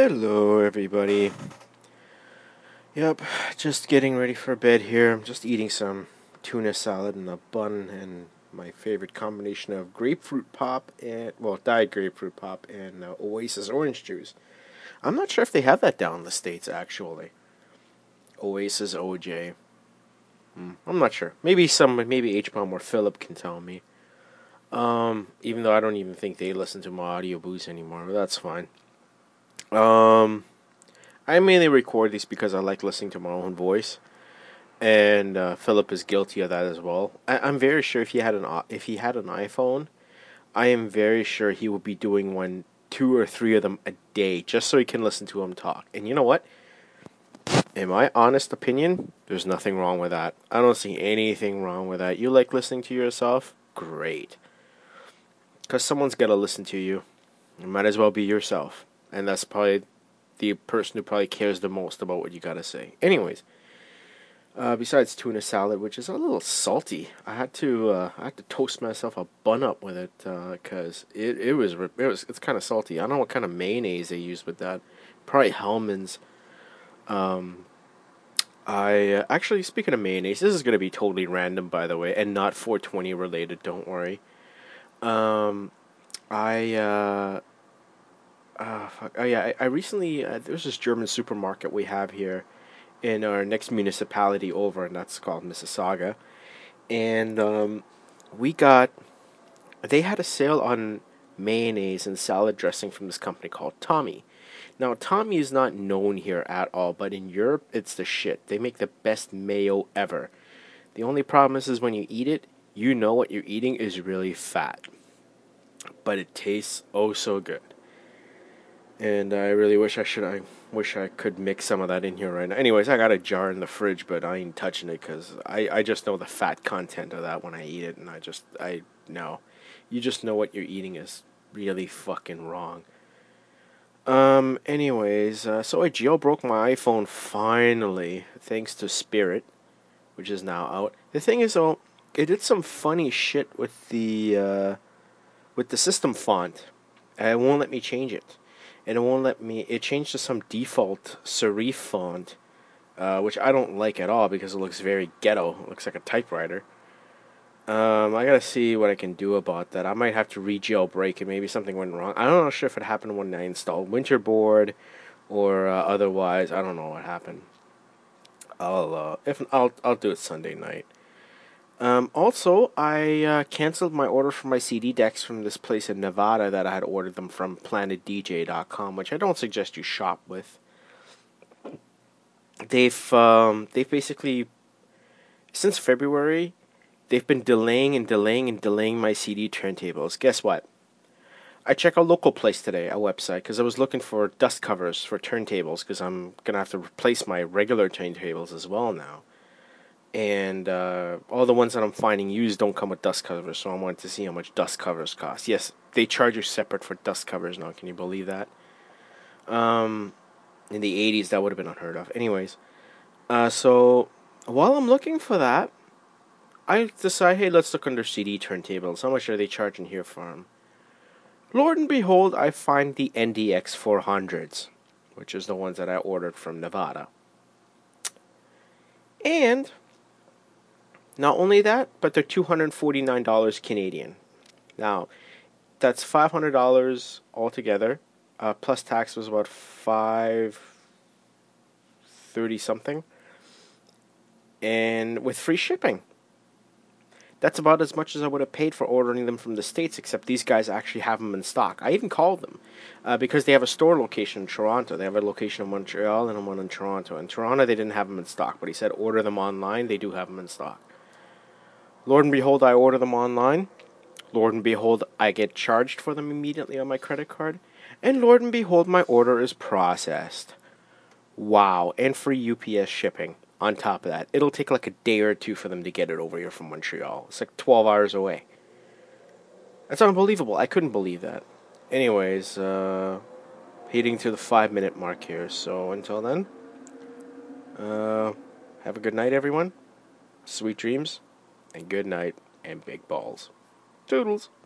Hello, everybody. Yep, just getting ready for bed here. I'm just eating some tuna salad and a bun and my favorite combination of grapefruit pop and, well, diet grapefruit pop and Oasis orange juice. I'm not sure if they have that down in the States, actually. Oasis OJ. I'm not sure. Maybe H-Bomb or Philip can tell me. Even though I don't even think they listen to my audio boost anymore, but that's fine. I mainly record these because I like listening to my own voice, and Philip is guilty of that as well. I'm very sure if he had an iPhone, I am very sure he would be doing two or three of them a day just so he can listen to him talk. And you know what? In my honest opinion, there's nothing wrong with that. I don't see anything wrong with that. You like listening to yourself? Great. Because someone's got to listen to you. You might as well be yourself. And that's probably the person who probably cares the most about what you got to say. Anyways, besides tuna salad, which is a little salty, I had to toast myself a bun up with it because it's kind of salty. I don't know what kind of mayonnaise they use with that. Probably Hellman's. I actually, speaking of mayonnaise, this is gonna be totally random, by the way, and not 420 related. Don't worry. Um, I fuck. Oh yeah, I recently there's this German supermarket we have here in our next municipality over, and that's called Mississauga. And we got they had a sale on mayonnaise and salad dressing from this company called Tommy. Now, Tommy is not known here at all, but in Europe, it's the shit. They make the best mayo ever. The only problem is when you eat it, you know what you're eating is really fat, but it tastes oh so good. And I really wish I could mix some of that in here right now. Anyways, I got a jar in the fridge, but I ain't touching it because I just know the fat content of that when I eat it, and I know. You just know what you're eating is really fucking wrong. Anyways, so I jailbroke my iPhone finally, thanks to Spirit, which is now out. The thing is, though, it did some funny shit with the system font. And it won't let me change it. And it won't let me. It changed to some default serif font, which I don't like at all because it looks very ghetto. It looks like a typewriter. I gotta see what I can do about that. I might have to re-jailbreak it. Maybe something went wrong. I don't know sure if it happened when I installed Winterboard or otherwise. I don't know what happened. I'll do it Sunday night. Also, I canceled my order for my CD decks from this place in Nevada that I had ordered them from PlanetDJ.com, which I don't suggest you shop with. They've basically since February they've been delaying my CD turntables. Guess what? I checked a local place today, a website, because I was looking for dust covers for turntables, because I'm gonna have to replace my regular turntables as well now. And all the ones that I'm finding used don't come with dust covers, so I wanted to see how much dust covers cost. Yes, they charge you separate for dust covers now. Can you believe that? In the 80s, that would have been unheard of. Anyways, so while I'm looking for that, I decide, hey, let's look under CD turntables. How much are they charging here for them? Lord and behold, I find the NDX 400s, which is the ones that I ordered from Nevada. And not only that, but they're $249 Canadian. Now, that's $500 altogether. Plus tax was about $530 something, and with free shipping. That's about as much as I would have paid for ordering them from the States, except these guys actually have them in stock. I even called them because they have a store location in Toronto. They have a location in Montreal and one in Toronto. In Toronto, they didn't have them in stock, but he said order them online. They do have them in stock. Lord and behold, I order them online. Lord and behold, I get charged for them immediately on my credit card. And Lord and behold, my order is processed. Wow, and free UPS shipping. On top of that, it'll take like a day or two for them to get it over here from Montreal. It's like 12 hours away. That's unbelievable. I couldn't believe that. Anyways, heading to the 5-minute mark here. So until then, have a good night, everyone. Sweet dreams, and good night, and big balls. Toodles.